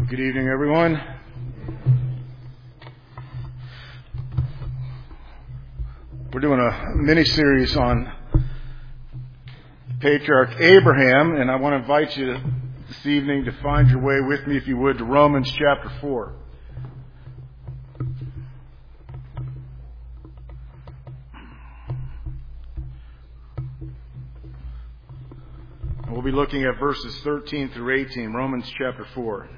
Good evening, everyone. We're doing a mini-series on Patriarch Abraham, and I want to invite you this evening to find your way with me, if you would, to Romans chapter 4. We'll be looking at verses 13 through 18, Romans chapter 4.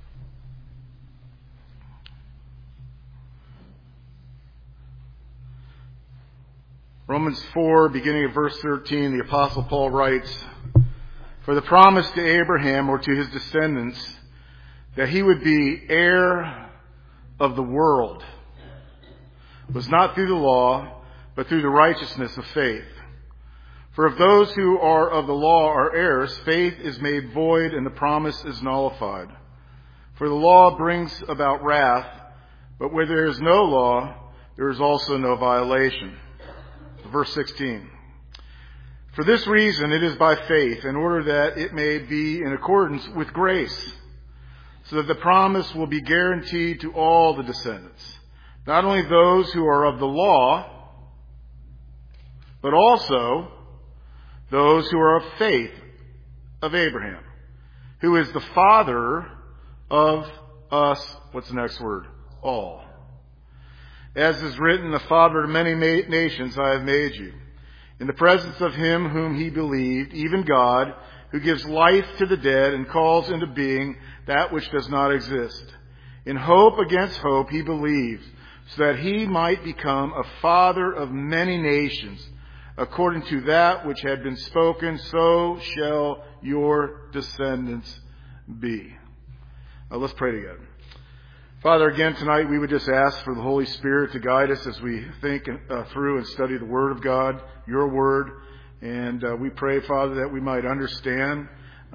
Romans 4, beginning at verse 13, the Apostle Paul writes, "For the promise to Abraham, or to his descendants, that he would be heir of the world, was not through the law, but through the righteousness of faith. For if those who are of the law are heirs, faith is made void and the promise is nullified. For the law brings about wrath, but where there is no law, there is also no violation." Verse 16. "For this reason it is by faith, in order that it may be in accordance with grace, so that the promise will be guaranteed to all the descendants, not only those who are of the law, but also those who are of faith of Abraham, who is the father of us," what's the next word? All. "As is written, the father of many nations I have made you, in the presence of him whom he believed, even God, who gives life to the dead and calls into being that which does not exist. In hope against hope he believed, so that he might become a father of many nations, according to that which had been spoken, so shall your descendants be." Now let's pray together. Father, again tonight we would just ask for the Holy Spirit to guide us as we think through and study the Word of God, your Word. And we pray, Father, that we might understand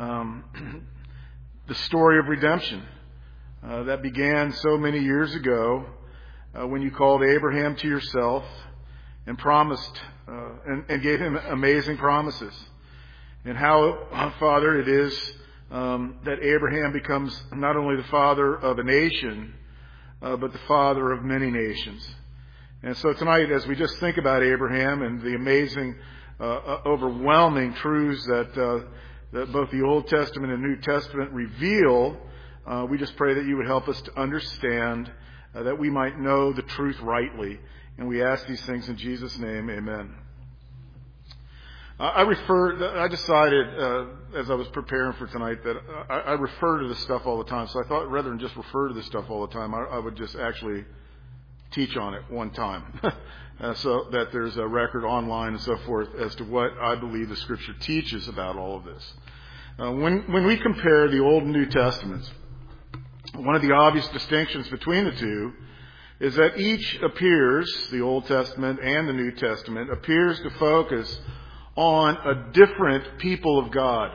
the story of redemption that began so many years ago when you called Abraham to yourself and promised and gave him amazing promises. And how, Father, it is that Abraham becomes not only the father of a nation, but the father of many nations. And so tonight, as we just think about Abraham and the amazing, overwhelming truths that both the Old Testament and New Testament reveal, we just pray that you would help us to understand, that we might know the truth rightly. And we ask these things in Jesus' name, amen. I decided, as I was preparing for tonight, that I refer to this stuff all the time. So I thought rather than just refer to this stuff all the time, I would just actually teach on it one time. So that there's a record online and so forth as to what I believe the Scripture teaches about all of this. When we compare the Old and New Testaments, one of the obvious distinctions between the two is that each appears, the Old Testament and the New Testament, appears to focus on a different people of God.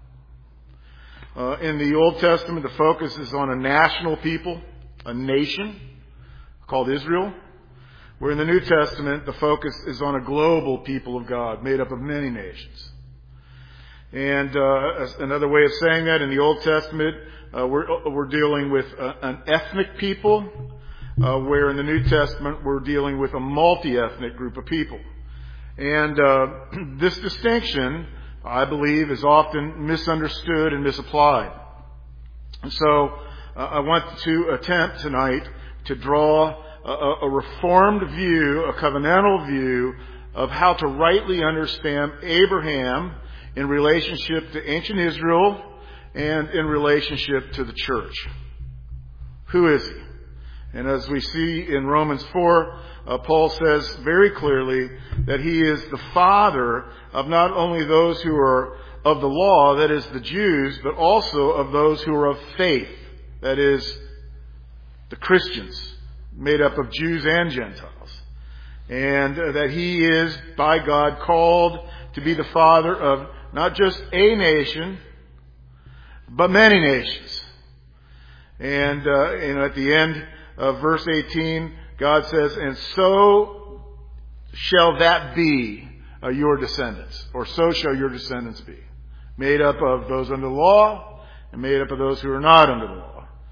In the Old Testament, the focus is on a national people, a nation called Israel, where in the New Testament, the focus is on a global people of God made up of many nations. And another way of saying that, in the Old Testament, we're dealing with an ethnic people, where in the New Testament, we're dealing with a multi-ethnic group of people. And this distinction, I believe, is often misunderstood and misapplied. And so I want to attempt tonight to draw a reformed view, a covenantal view of how to rightly understand Abraham in relationship to ancient Israel and in relationship to the church. Who is he? And as we see in Romans 4, Paul says very clearly that he is the father of not only those who are of the law, that is the Jews, but also of those who are of faith, that is the Christians, made up of Jews and Gentiles. And that he is, by God, called to be the father of not just a nation, but many nations. And at the end of verse 18, God says, "And so shall that be your descendants," or so shall your descendants be, made up of those under the law and made up of those who are not under the law.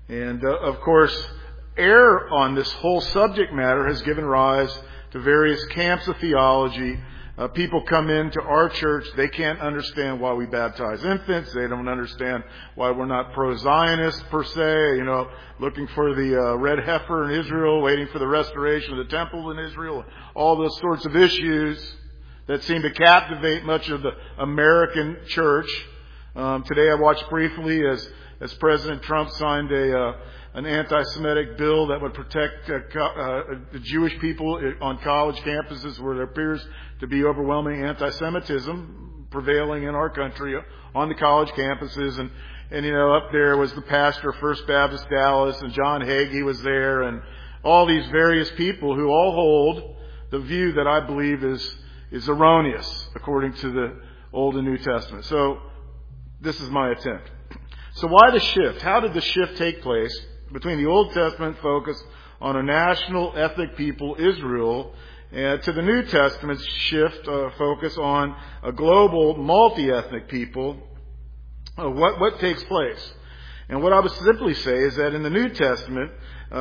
And of course, error on this whole subject matter has given rise to various camps of theology. People come into our church, they can't understand why we baptize infants. They don't understand why we're not pro-Zionist per se, looking for the red heifer in Israel, waiting for the restoration of the temple in Israel, all those sorts of issues that seem to captivate much of the American church. Today I watched briefly as President Trump signed an anti-Semitic bill that would protect the Jewish people on college campuses where there appears to be overwhelming anti-Semitism prevailing in our country on the college campuses. And up there was the pastor of First Baptist Dallas, and John Hagee was there, and all these various people who all hold the view that I believe is erroneous according to the Old and New Testament. So this is my attempt. So why the shift? How did the shift take place between the Old Testament focus on a national ethnic people, Israel, to the New Testament shift focus on a global multi-ethnic people? What takes place? And what I would simply say is that in the New Testament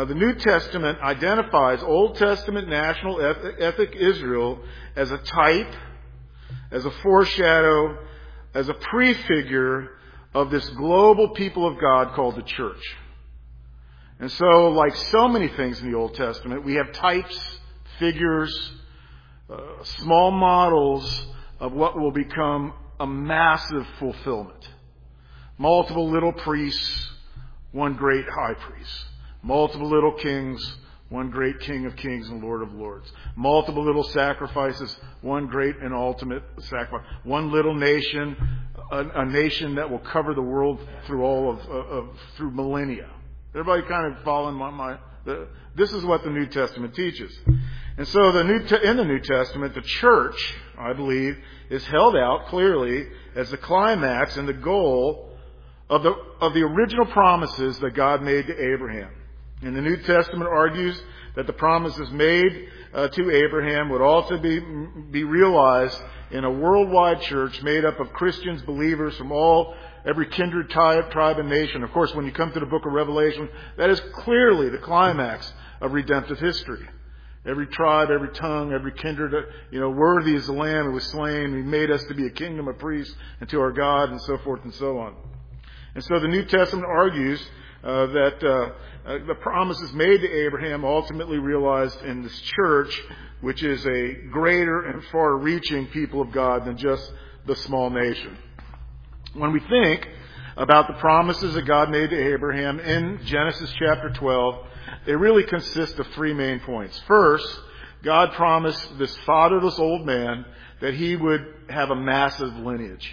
identifies Old Testament national ethnic Israel as a type, as a foreshadow, as a prefigure of this global people of God called the church. And so, like so many things in the Old Testament, we have types, figures, small models of what will become a massive fulfillment. Multiple little priests, one great high priest. Multiple little kings, one great King of kings and Lord of lords. Multiple little sacrifices, one great and ultimate sacrifice. One little nation, a nation that will cover the world through through millennia. Everybody kind of following this is what the New Testament teaches. And so in the New Testament, the church, I believe, is held out clearly as the climax and the goal of the original promises that God made to Abraham. And the New Testament argues that the promises made to Abraham would also be realized in a worldwide church made up of Christians, believers from every kindred, tribe, and nation. Of course, when you come to the book of Revelation, that is clearly the climax of redemptive history. Every tribe, every tongue, every kindred, worthy is the Lamb who was slain. He made us to be a kingdom of priests and to our God, and so forth and so on. And so the New Testament argues that the promises made to Abraham ultimately realized in this church, which is a greater and far-reaching people of God than just the small nation. When we think about the promises that God made to Abraham in Genesis chapter 12, they really consist of three main points. First, God promised this fatherless old man that he would have a massive lineage.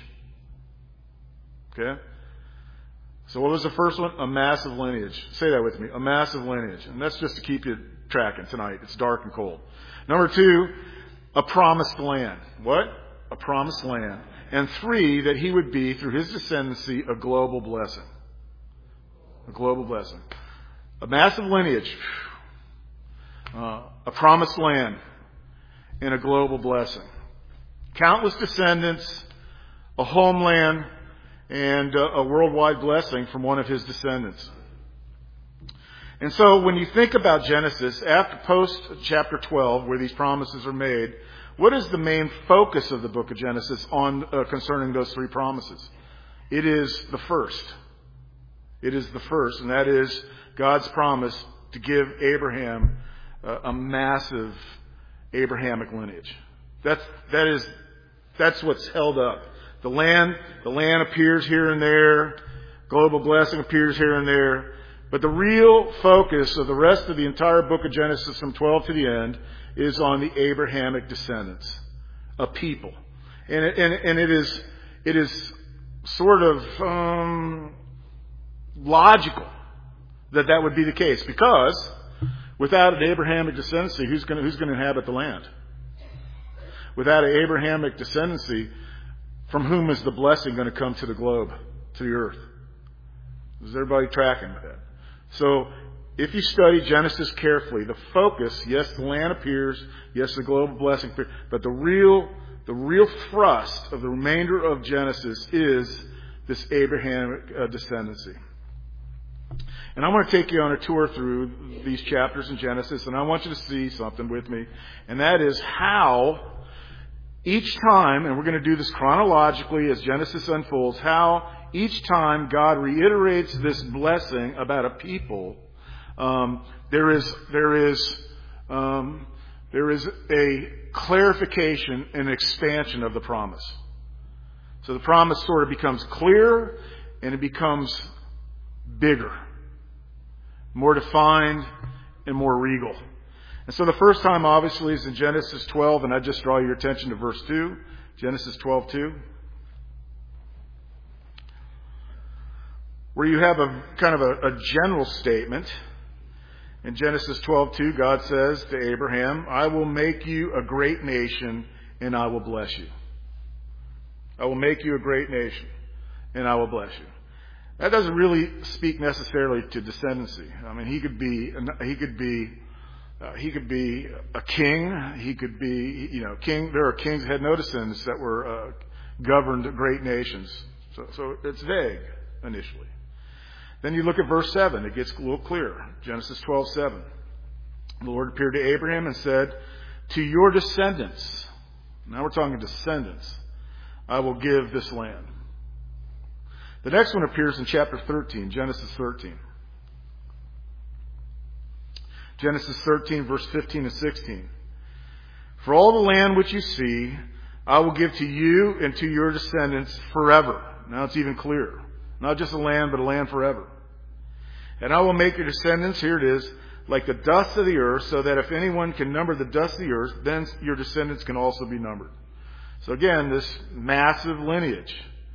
Okay? So what was the first one? A massive lineage. Say that with me. A massive lineage. And that's just to keep you tracking tonight. It's dark and cold. Number two, a promised land. What? A promised land. And three, that he would be, through his descendancy, a global blessing. A global blessing. A massive lineage. A promised land. And a global blessing. Countless descendants. A homeland. And a worldwide blessing from one of his descendants. And so when you think about Genesis, after post chapter 12, where these promises are made, what is the main focus of the book of Genesis on concerning those three promises? It is the first. It is the first, and that is God's promise to give Abraham a massive Abrahamic lineage. That's what's held up. The land appears here and there. Global blessing appears here and there. But the real focus of the rest of the entire book of Genesis from 12 to the end is on the Abrahamic descendants, a people. And it is sort of logical that would be the case, because without an Abrahamic descendancy, who's going to inhabit the land? Without an Abrahamic descendancy, from whom is the blessing going to come to the globe, to the earth? Is everybody tracking with that? So, if you study Genesis carefully, the focus, yes, the land appears, yes, the global blessing appears, but the real thrust of the remainder of Genesis is this Abrahamic descendancy. And I want to take you on a tour through these chapters in Genesis, and I want you to see something with me. And that is how each time, and we're going to do this chronologically as Genesis unfolds, how each time God reiterates this blessing about a people, there is a clarification and expansion of the promise. So the promise sort of becomes clearer and it becomes bigger, more defined and more regal. And so the first time obviously is in Genesis 12, and I just draw your attention to verse 2, Genesis 12:2, where you have a kind of a general statement. In Genesis 12:2, God says to Abraham, I will make you a great nation and I will bless you. I will make you a great nation and I will bless you. That doesn't really speak necessarily to descendancy. I mean, he could be a king. He could be, king. There are kings that had no descendants that were governed great nations. So it's vague initially. Then you look at verse 7. It gets a little clearer. Genesis 12:7. The Lord appeared to Abraham and said, to your descendants, now we're talking descendants, I will give this land. The next one appears in chapter 13, Genesis 13. Genesis 13, verse 15 and 16. For all the land which you see, I will give to you and to your descendants forever. Now it's even clearer. Not just a land, but a land forever. And I will make your descendants, here it is, like the dust of the earth, so that if anyone can number the dust of the earth, then your descendants can also be numbered. So again, this massive lineage.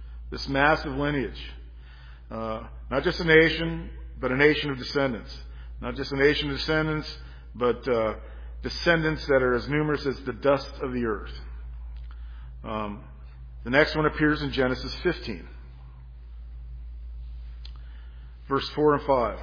Not just a nation, but a nation of descendants. Not just a nation of descendants, but descendants that are as numerous as the dust of the earth. The next one appears in Genesis 15. Verse 4 and 5.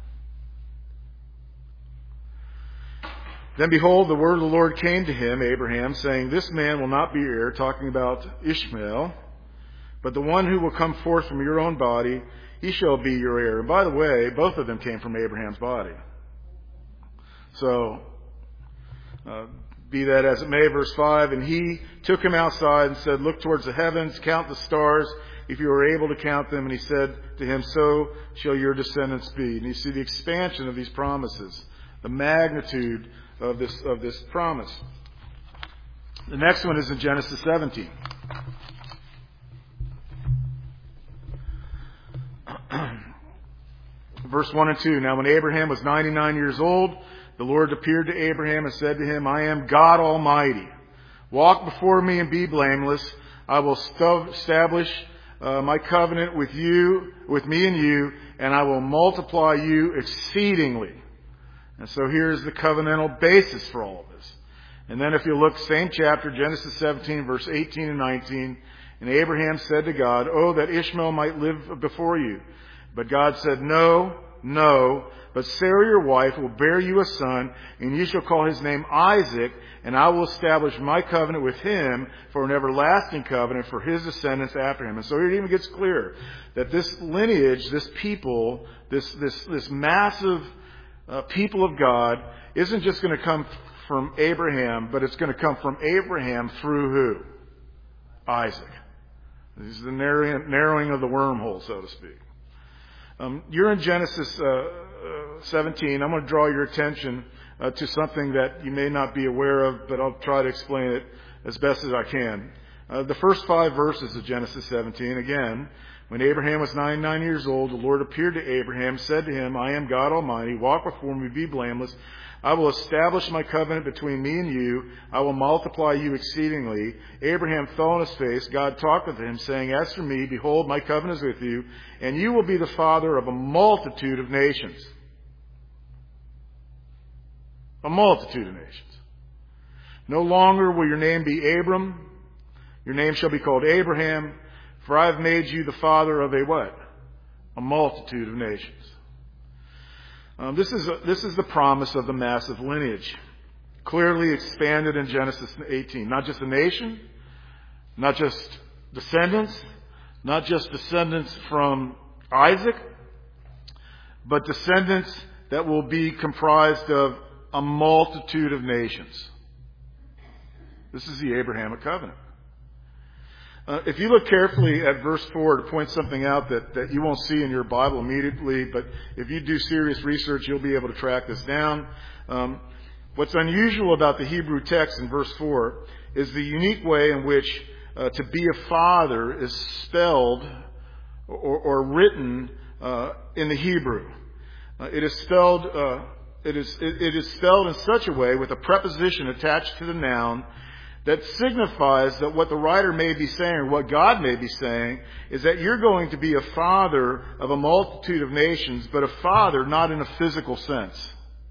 Then behold, the word of the Lord came to him, Abraham, saying, this man will not be heir, talking about Ishmael, but the one who will come forth from your own body, he shall be your heir. And by the way, both of them came from Abraham's body. So, be that as it may, verse 5, and he took him outside and said, look towards the heavens, count the stars, if you are able to count them. And he said to him, so shall your descendants be. And you see the expansion of these promises, the magnitude of this promise. The next one is in Genesis 17. Verse 1 and 2. Now when Abraham was 99 years old, the Lord appeared to Abraham and said to him, I am God Almighty. Walk before me and be blameless. I will establish my covenant with me and you, and I will multiply you exceedingly. And so here's the covenantal basis for all of this. And then if you look, same chapter, Genesis 17, verse 18 and 19. And Abraham said to God, oh, that Ishmael might live before you. But God said, no, but Sarah your wife will bear you a son, and you shall call his name Isaac, and I will establish my covenant with him for an everlasting covenant for his descendants after him. And so it even gets clear that this lineage, this people, this massive people of God isn't just going to come from Abraham, but it's going to come from Abraham through who? Isaac. This is the narrowing of the wormhole, so to speak. You're in Genesis 17. I'm going to draw your attention to something that you may not be aware of, but I'll try to explain it as best as I can. The first 5 verses of Genesis 17, again, when Abraham was 99 years old, the Lord appeared to Abraham, said to him, I am God Almighty, walk before me, be blameless. I will establish my covenant between me and you. I will multiply you exceedingly. Abraham fell on his face. God talked with him, saying, as for me, behold, my covenant is with you, and you will be the father of a multitude of nations. A multitude of nations. No longer will your name be Abram. Your name shall be called Abraham, for I have made you the father of a what? A multitude of nations. This is the promise of the massive lineage, clearly expanded in Genesis 18. Not just a nation, not just descendants, not just descendants from Isaac, but descendants that will be comprised of a multitude of nations. This is the Abrahamic covenant. If you look carefully at verse 4 to point something out that you won't see in your Bible immediately, but if you do serious research, you'll be able to track this down. What's unusual about the Hebrew text in verse 4 is the unique way in which to be a father is spelled or written in the Hebrew. It is spelled in such a way with a preposition attached to the noun that signifies that what the writer may be saying, or what God may be saying, is that you're going to be a father of a multitude of nations, but a father not in a physical sense.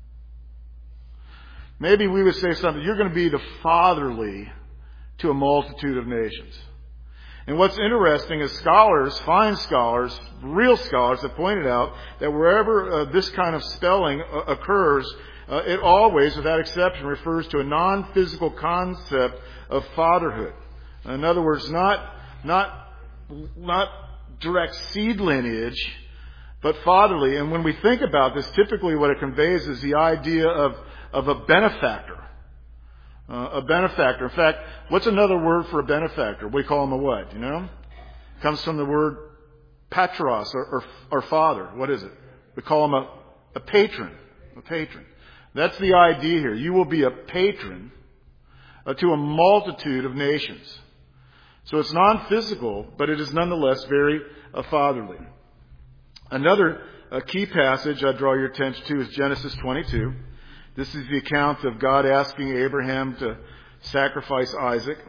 Maybe we would say something, you're going to be the fatherly to a multitude of nations. And what's interesting is scholars, fine scholars, real scholars have pointed out that wherever this kind of spelling occurs, it always, without exception, refers to a non-physical concept of fatherhood. In other words, not direct seed lineage, but fatherly. And when we think about this, typically what it conveys is the idea of a benefactor. A benefactor. In fact, what's another word for a benefactor? We call him a what? You know? It comes from the word patros, or father. What is it? We call him a patron. A patron. That's the idea here. You will be a patron to a multitude of nations. So it's non-physical, but it is nonetheless very fatherly. Another key passage I draw your attention to is Genesis 22. This is the account of God asking Abraham to sacrifice Isaac.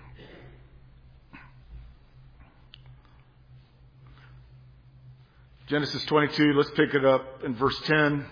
Genesis 22, let's pick it up in verse 10.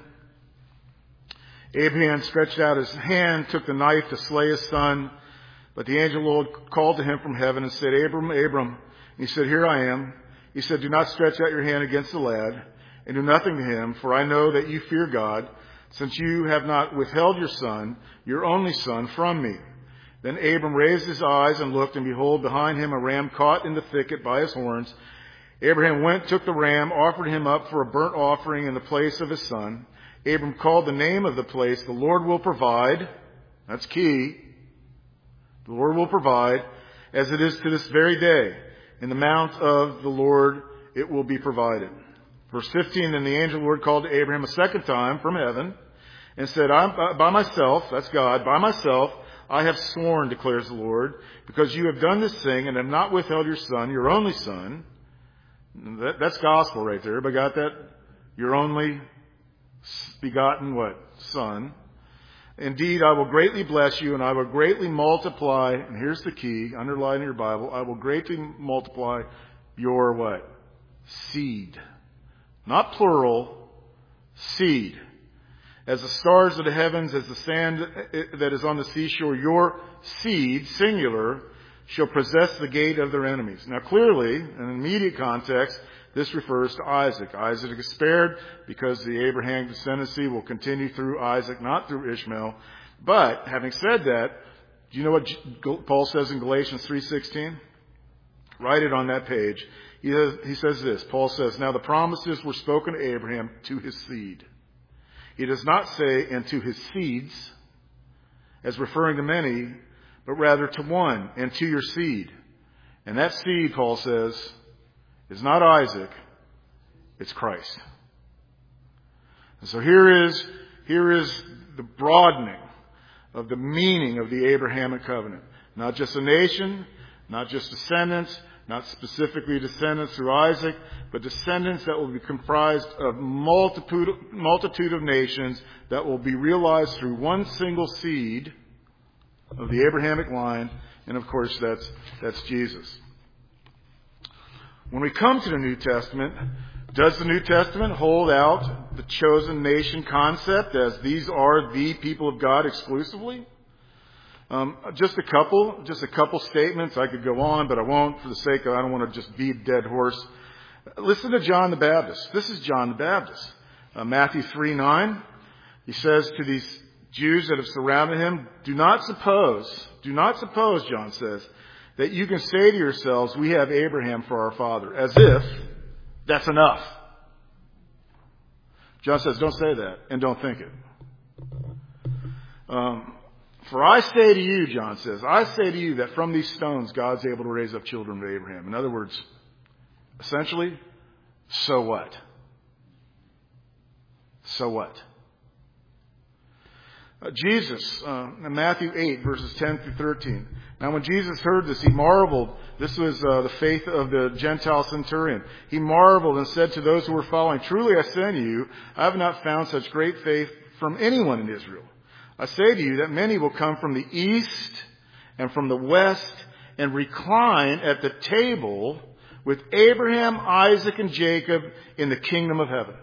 Abraham stretched out his hand, took the knife to slay his son. But the angel of the Lord called to him from heaven and said, Abram, Abram. He said, Here I am. He said, Do not stretch out your hand against the lad, and do nothing to him, for I know that you fear God, since you have not withheld your son, your only son, from me. Then Abram raised his eyes and looked, and behold, behind him a ram caught in the thicket by his horns. Abraham went, took the ram, offered him up for a burnt offering in the place of his son. Abram called the name of the place, The Lord Will Provide. That's key. The Lord will provide, as it is to this very day. In the mount of the Lord it will be provided. Verse 15, Then the angel of the Lord called to Abraham a second time from heaven and said, By myself, that's God, by myself, I have sworn, declares the Lord, because you have done this thing and have not withheld your son, your only son. That's gospel right there. Everybody got that? Your only begotten what? Son. Indeed, I will greatly bless you, and I will greatly multiply, and here's the key, underline in your Bible, I will greatly multiply your what? Seed. Not plural, seed. As the stars of the heavens, as the sand that is on the seashore, your seed, singular, shall possess the gate of their enemies. Now clearly, in an immediate context, this refers to Isaac. Isaac is spared because the Abrahamic descendancy will continue through Isaac, not through Ishmael. But, having said that, do you know what Paul says in Galatians 3:16? Write it on that page. He says this. Paul says, Now the promises were spoken to Abraham to his seed. He does not say, and to his seeds, as referring to many, but rather to one, and to your seed. And that seed, Paul says, is not Isaac, it's Christ. And so here is the broadening of the meaning of the Abrahamic covenant. Not just a nation, not just descendants, not specifically descendants through Isaac, but descendants that will be comprised of multitude of nations that will be realized through one single seed of the Abrahamic line, and of course that's Jesus. When we come to the New Testament, does the New Testament hold out the chosen nation concept as these are the people of God exclusively? Just a couple statements. I could go on, but I won't for the sake of, I don't want to just beat a dead horse. Listen to John the Baptist. This is John the Baptist. Matthew 3:9. He says to these Jews that have surrounded him, do not suppose, John says, that you can say to yourselves, we have Abraham for our father, as if that's enough. John says, don't say that and don't think it. For I say to you, John says, I say to you that from these stones God's able to raise up children to Abraham. In other words, essentially, so what? So what? Jesus, in Matthew 8, verses 10 through 13. Now when Jesus heard this, he marveled. This was the faith of the Gentile centurion. He marveled and said to those who were following, truly I say to you, I have not found such great faith from anyone in Israel. I say to you that many will come from the east and from the west and recline at the table with Abraham, Isaac, and Jacob in the kingdom of heaven.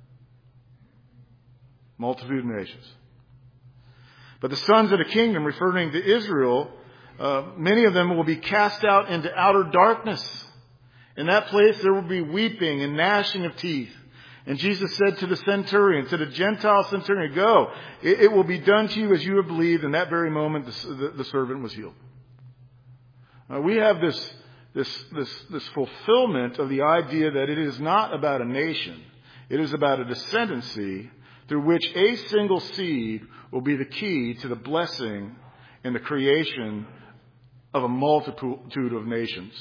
Multitude of nations. But the sons of the kingdom, referring to Israel, many of them will be cast out into outer darkness. In that place there will be weeping and gnashing of teeth. And Jesus said to the centurion, to the Gentile centurion, go, it will be done to you as you have believed. In that very moment the servant was healed. We have this fulfillment of the idea that it is not about a nation. It is about a descendancy through which a single seed will be the key to the blessing and the creation of a multitude of nations.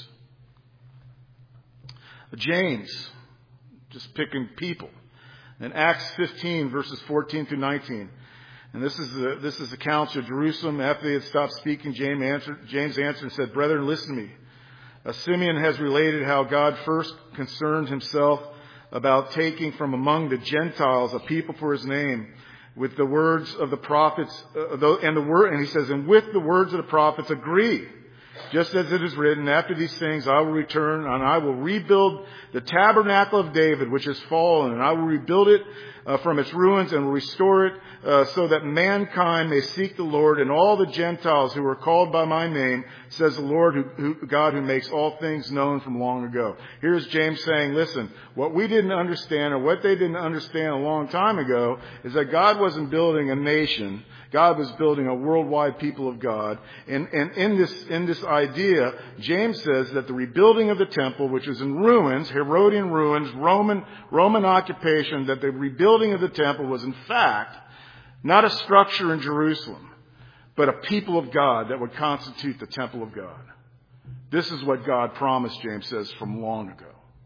James, just picking people. In Acts 15, verses 14 through 19. And this is the council of Jerusalem. After they had stopped speaking, James answered and said, brethren, listen to me. Simeon has related how God first concerned himself about taking from among the Gentiles a people for his name, with the words of the prophets, and he says, and with the words of the prophets agree. Just as it is written, after these things I will return, and I will rebuild the tabernacle of David, which has fallen, and I will rebuild it from its ruins and will restore it so that mankind may seek the Lord, and all the Gentiles who are called by my name, says the Lord, God who makes all things known from long ago. Here's James saying, listen, what we didn't understand, or what they didn't understand a long time ago, is that God wasn't building a nation. God was building a worldwide people of God. And in this idea, James says that the rebuilding of the temple, which was in ruins, Herodian ruins, Roman occupation, that the rebuilding of the temple was in fact not a structure in Jerusalem, but a people of God that would constitute the temple of God. This is what God promised, James says, from long ago.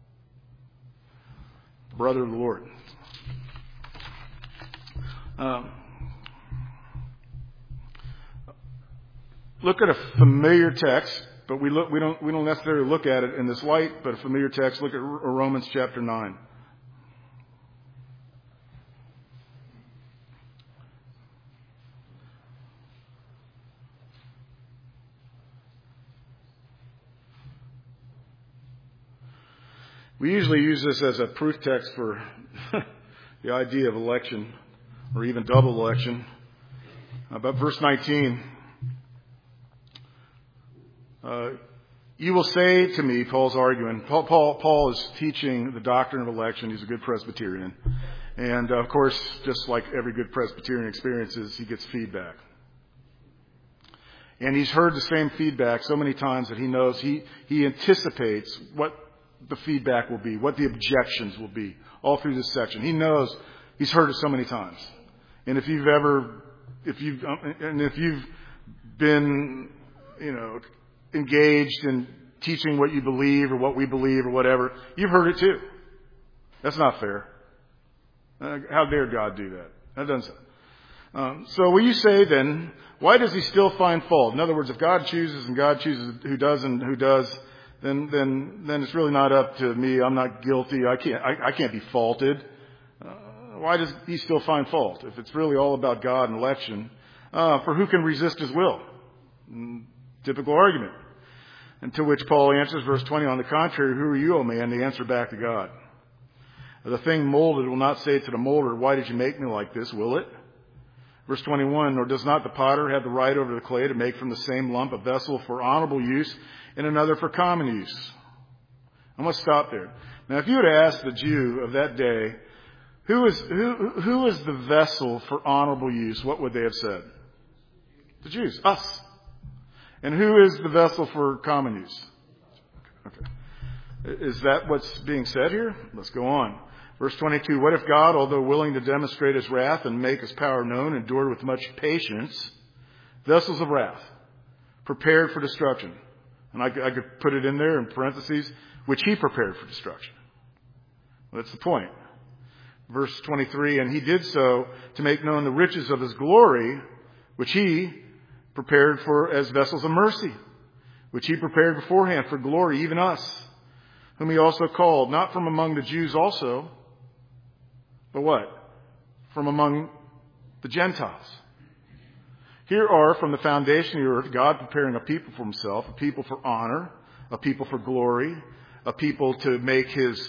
Brother of the Lord. Look at a familiar text, but we don't necessarily look at it in this light, but a familiar text. Look at Romans chapter 9. We usually use this as a proof text for the idea of election, or even double election. But verse 19, you will say to me, Paul's arguing, Paul is teaching the doctrine of election. He's a good Presbyterian. And of course, just like every good Presbyterian experiences, he gets feedback. And he's heard the same feedback so many times that he knows he anticipates what the feedback will be, what the objections will be, all through this section. He knows, he's heard it so many times. And if you've been, engaged in teaching what you believe or what we believe or whatever, you've heard it too. That's not fair. How dare God do that? That doesn't. So will you say then, why does he still find fault? In other words, if God chooses and God chooses who does and who does, then it's really not up to me. I'm not guilty. I can't be faulted. Why does he still find fault? If it's really all about God and election, for who can resist his will? Typical argument. And to which Paul answers, verse 20, on the contrary, who are you, O man? They answer back to God. The thing molded will not say to the molder, why did you make me like this, will it? Verse 21, nor does not the potter have the right over the clay to make from the same lump a vessel for honorable use and another for common use? I'm going to stop there. Now, if you had asked the Jew of that day, who is the vessel for honorable use, what would they have said? The Jews, us. And who is the vessel for common use? Okay. Is that what's being said here? Let's go on. Verse 22, what if God, although willing to demonstrate his wrath and make his power known, endured with much patience vessels of wrath, prepared for destruction? And I could put it in there in parentheses, which he prepared for destruction. Well, that's the point. Verse 23, and he did so to make known the riches of his glory, which he prepared for as vessels of mercy, which he prepared beforehand for glory, even us, whom he also called, not from among the Jews also, but what? From among the Gentiles. Here are, from the foundation of the earth, God preparing a people for himself, a people for honor, a people for glory, a people to make his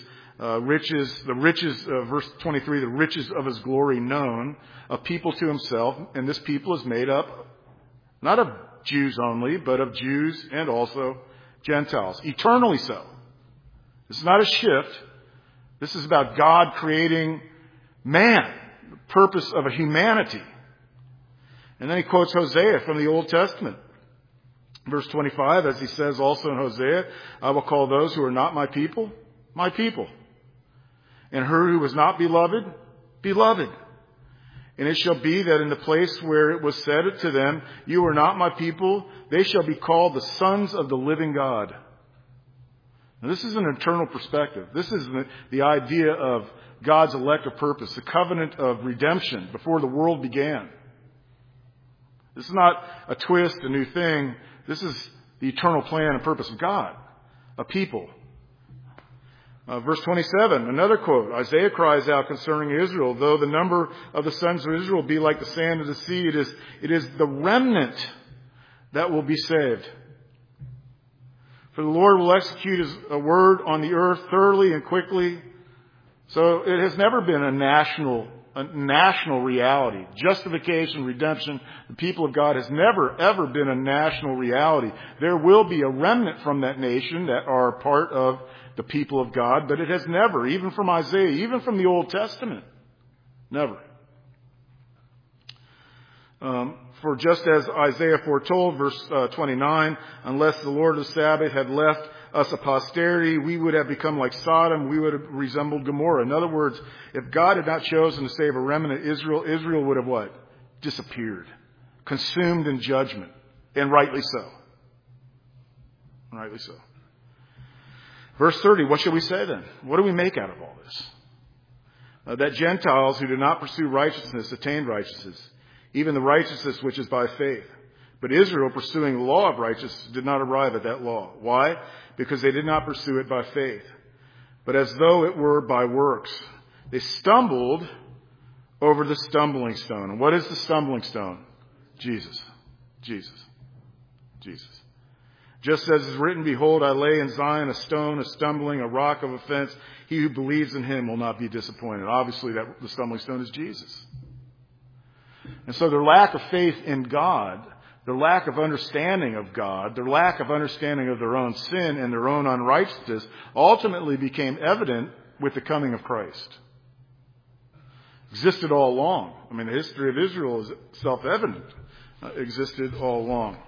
verse 23, the riches of his glory known, a people to himself, and this people is made up not of Jews only, but of Jews and also Gentiles, eternally so. This is not a shift. This is about God creating man, the purpose of a humanity. And then he quotes Hosea from the Old Testament. Verse 25, as he says also in Hosea, I will call those who are not my people, and her who was not beloved, beloved. And it shall be that in the place where it was said to them, you are not my people, they shall be called the sons of the living God. Now, this is an eternal perspective. This is the idea of God's elective purpose, the covenant of redemption before the world began. This is not a twist, a new thing. This is the eternal plan and purpose of God, a people. Verse 27, another quote. Isaiah cries out concerning Israel, though the number of the sons of Israel be like the sand of the sea, it is the remnant that will be saved. For the Lord will execute his word on the earth thoroughly and quickly. So it has never been a national reality. Justification, redemption, the people of God has never, ever been a national reality. There will be a remnant from that nation that are part of the people of God, but it has never, even from Isaiah, even from the Old Testament, never. For just as Isaiah foretold, verse 29, unless the Lord of the Sabbath had left us a posterity, we would have become like Sodom, we would have resembled Gomorrah. In other words, if God had not chosen to save a remnant of Israel, Israel would have what? Disappeared. Consumed in judgment. And rightly so. Rightly so. Verse 30, what shall we say then? What do we make out of all this? That Gentiles who do not pursue righteousness attained righteousness, even the righteousness which is by faith. But Israel, pursuing the law of righteousness, did not arrive at that law. Why? Because they did not pursue it by faith, but as though it were by works. They stumbled over the stumbling stone. And what is the stumbling stone? Jesus. Jesus. Jesus. Just as is written, behold, I lay in Zion a stone, a stumbling, a rock of offense. He who believes in him will not be disappointed. Obviously, the stumbling stone is Jesus. And so their lack of faith in God, their lack of understanding of God, their lack of understanding of their own sin and their own unrighteousness ultimately became evident with the coming of Christ. Existed all along. I mean, the history of Israel is self-evident. Existed all along.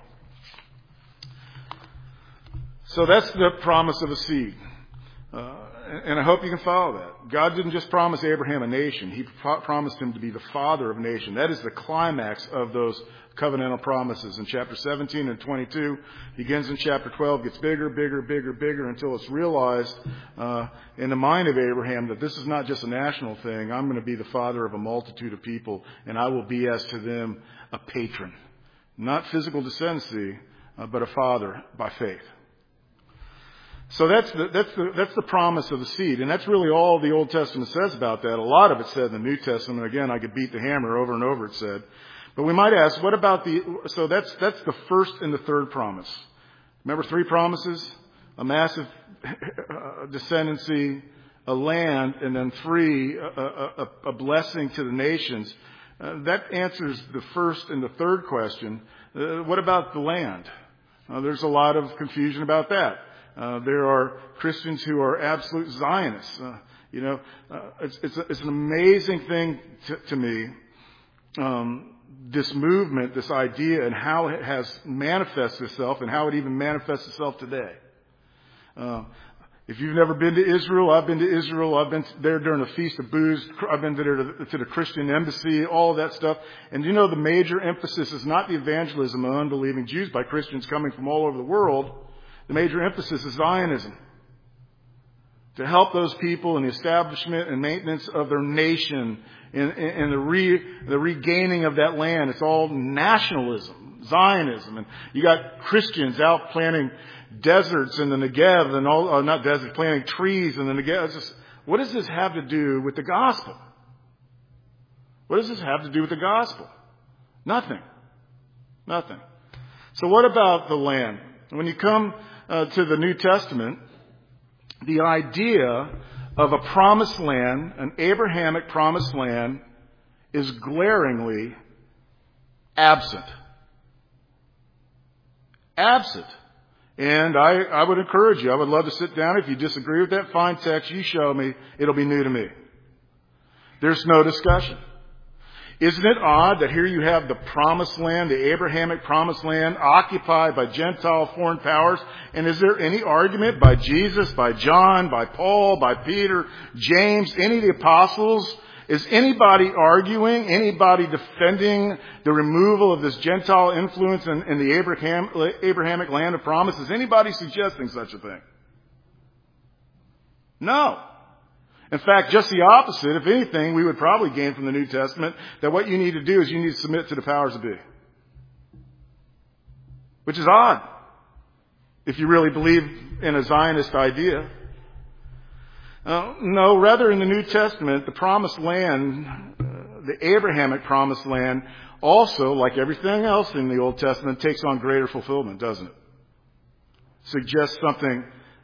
So that's the promise of a seed. And I hope you can follow that. God didn't just promise Abraham a nation. He promised him to be the father of a nation. That is the climax of those covenantal promises. In chapter 17 and 22, begins in chapter 12, gets bigger, bigger, bigger, bigger, until it's realized in the mind of Abraham that this is not just a national thing. I'm going to be the father of a multitude of people, and I will be as to them a patron. Not physical descendancy, but a father by faith. So that's the promise of the seed. And that's really all the Old Testament says about that. A lot of it said in the New Testament. Again, I could beat the hammer over and over, it said. But we might ask, what about so that's the first and the third promise. Remember 3 promises? A massive descendancy, a land, and then 3, a blessing to the nations. That answers the first and the third question. What about the land? There's a lot of confusion about that. There are Christians who are absolute Zionists. It's an amazing thing to me, this movement, this idea, and how it has manifested itself and how it even manifests itself today. If you've never been to Israel, I've been to Israel. I've been there during the Feast of Booths. I've been there to the Christian embassy, all of that stuff. And you know the major emphasis is not the evangelism of unbelieving Jews by Christians coming from all over the world. The major emphasis is Zionism. To help those people in the establishment and maintenance of their nation and the regaining of that land. It's all nationalism, Zionism. And you got Christians out planting deserts in the Negev and all, not deserts, planting trees in the Negev. It's just, what does this have to do with the gospel? What does this have to do with the gospel? Nothing. Nothing. So what about the land? When you come to the New Testament, the idea of a promised land, an Abrahamic promised land, is glaringly absent. Absent. And I would encourage you, I would love to sit down. If you disagree with that, find text, you show me, it'll be new to me. There's no discussion. Isn't it odd that here you have the promised land, the Abrahamic promised land, occupied by Gentile foreign powers? And is there any argument by Jesus, by John, by Paul, by Peter, James, any of the apostles? Is anybody arguing, anybody defending the removal of this Gentile influence in the Abrahamic land of promise? Is anybody suggesting such a thing? No. In fact, just the opposite. If anything, we would probably gain from the New Testament that what you need to do is you need to submit to the powers that be. Which is odd, if you really believe in a Zionist idea. No, rather in the New Testament, the promised land, the Abrahamic promised land, also, like everything else in the Old Testament, takes on greater fulfillment, doesn't it? Suggests something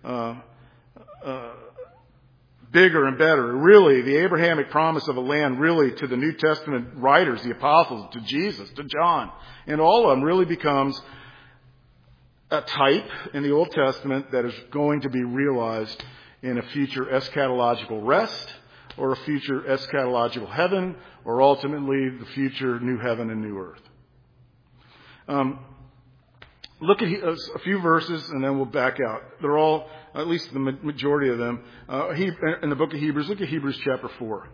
bigger and better. Really, the Abrahamic promise of a land, really, to the New Testament writers, the apostles, to Jesus, to John, and all of them really becomes a type in the Old Testament that is going to be realized in a future eschatological rest, or a future eschatological heaven, or ultimately the future new heaven and new earth. Look at a few verses and then we'll back out. They're all, at least the majority of them, in the book of Hebrews. Look at Hebrews chapter 4.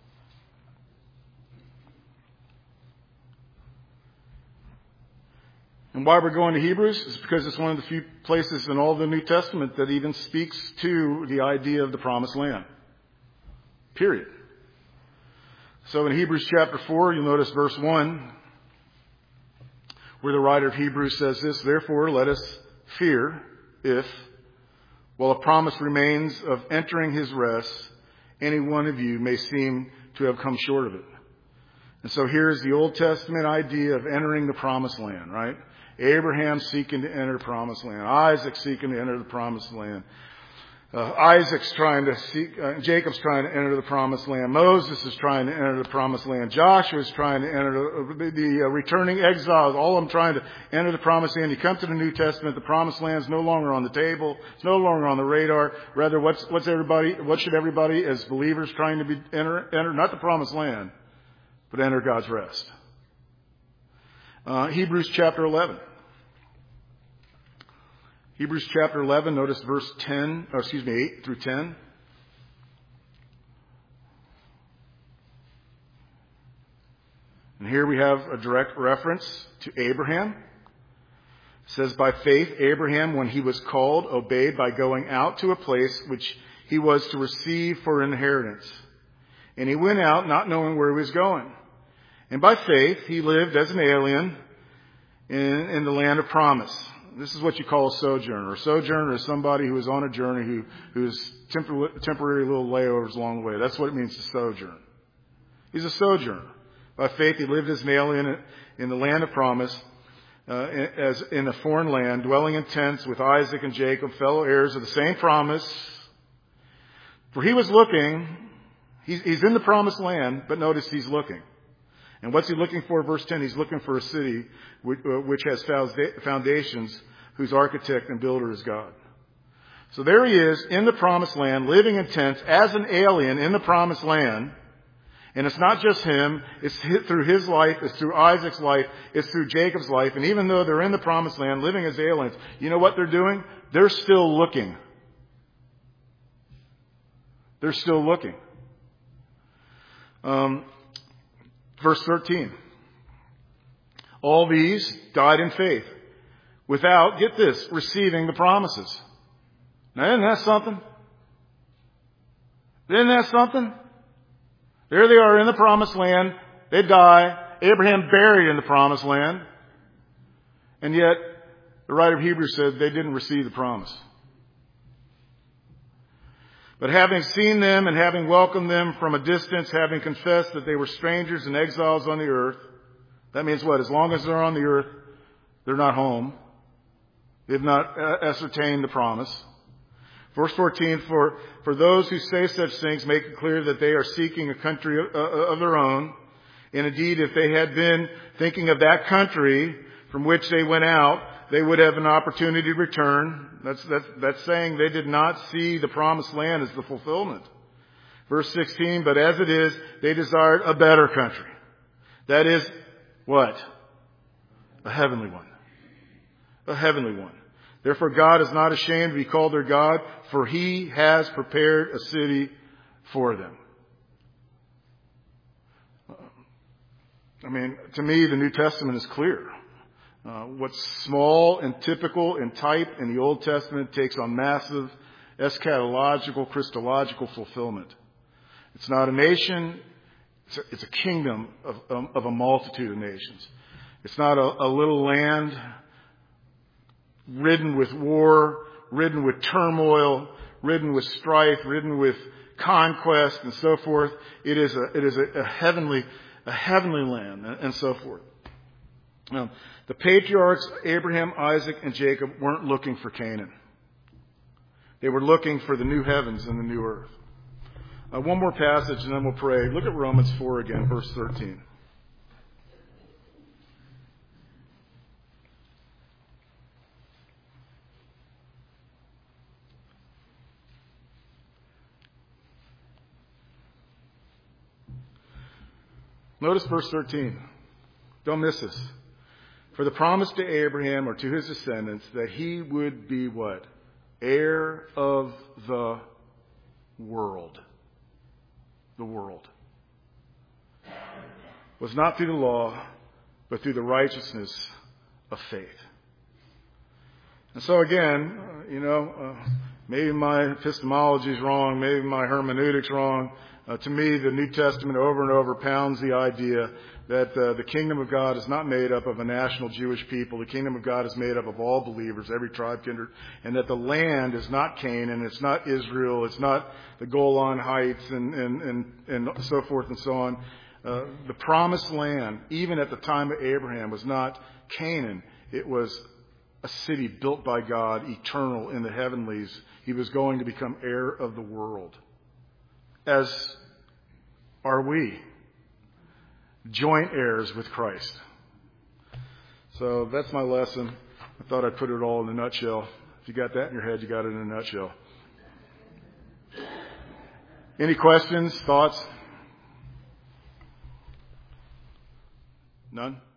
And why we're going to Hebrews is because it's one of the few places in all the New Testament that even speaks to the idea of the promised land. Period. So in Hebrews chapter 4, you'll notice verse 1, where the writer of Hebrews says this: "Therefore let us fear if, while a promise remains of entering his rest, any one of you may seem to have come short of it." And so here's the Old Testament idea of entering the promised land, right? Abraham seeking to enter the promised land. Isaac seeking to enter the promised land. Isaac's trying to seek, Jacob's trying to enter the promised land. Moses is trying to enter the promised land. Joshua's trying to enter the returning exiles. All of them trying to enter the promised land. You come to the New Testament, the promised land is no longer on the table. It's no longer on the radar. Rather, what should everybody as believers trying to enter? Not the promised land, but enter God's rest. Hebrews chapter 11. Hebrews chapter 11, notice verse 8 through 10. And here we have a direct reference to Abraham. It says, "By faith, Abraham, when he was called, obeyed by going out to a place which he was to receive for an inheritance. And he went out not knowing where he was going. And by faith, he lived as an alien in the land of promise." This is what you call a sojourner. A sojourner is somebody who is on a journey who's temporary little layovers along the way. That's what it means to sojourn. He's a sojourner. By faith, he lived as an alien in the land of promise, as in a foreign land, dwelling in tents with Isaac and Jacob, fellow heirs of the same promise. For he was looking, he's in the promised land, but notice he's looking. And what's he looking for? Verse 10, he's looking for a city which has foundations, whose architect and builder is God. So there he is in the promised land, living in tents as an alien in the promised land. And it's not just him. It's through his life. It's through Isaac's life. It's through Jacob's life. And even though they're in the promised land, living as aliens, you know what they're doing? They're still looking. They're still looking. Verse 13. All these died in faith without, get this, receiving the promises. Now, isn't that something? Isn't that something? There they are in the promised land. They die. Abraham buried in the promised land. And yet, the writer of Hebrews said they didn't receive the promise. But having seen them and having welcomed them from a distance, having confessed that they were strangers and exiles on the earth, that means what? As long as they're on the earth, they're not home. They've not ascertained the promise. Verse 14, for those who say such things make it clear that they are seeking a country of their own. And indeed, if they had been thinking of that country from which they went out, they would have an opportunity to return. That's saying they did not see the promised land as the fulfillment. Verse 16, but as it is, they desired a better country. That is, what? A heavenly one. A heavenly one. Therefore God is not ashamed to be called their God, for He has prepared a city for them. I mean, to me, the New Testament is clear. What's small and typical and type in the Old Testament takes on massive eschatological, Christological fulfillment. It's not a nation. It's a kingdom of a multitude of nations. It's not a little land ridden with war, ridden with turmoil, ridden with strife, ridden with conquest and so forth. It is a heavenly land and so forth. Now, the patriarchs, Abraham, Isaac, and Jacob, weren't looking for Canaan. They were looking for the new heavens and the new earth. One more passage and then we'll pray. Look at Romans 4 again, verse 13. Notice verse 13. Don't miss this. For the promise to Abraham or to his descendants that he would be what? Heir of the world. The world. Was not through the law, but through the righteousness of faith. And so again, maybe my epistemology is wrong, maybe my hermeneutics wrong. To me, the New Testament over and over pounds the idea that the kingdom of God is not made up of a national Jewish people. The kingdom of God is made up of all believers, every tribe, kindred, and that the land is not Canaan, it's not Israel, it's not the Golan Heights and so forth and so on. The promised land, even at the time of Abraham, was not Canaan. It was a city built by God, eternal in the heavenlies. He was going to become heir of the world. As are we, joint heirs with Christ. So that's my lesson. I thought I'd put it all in a nutshell. If you got that in your head, you got it in a nutshell. Any questions, thoughts? None?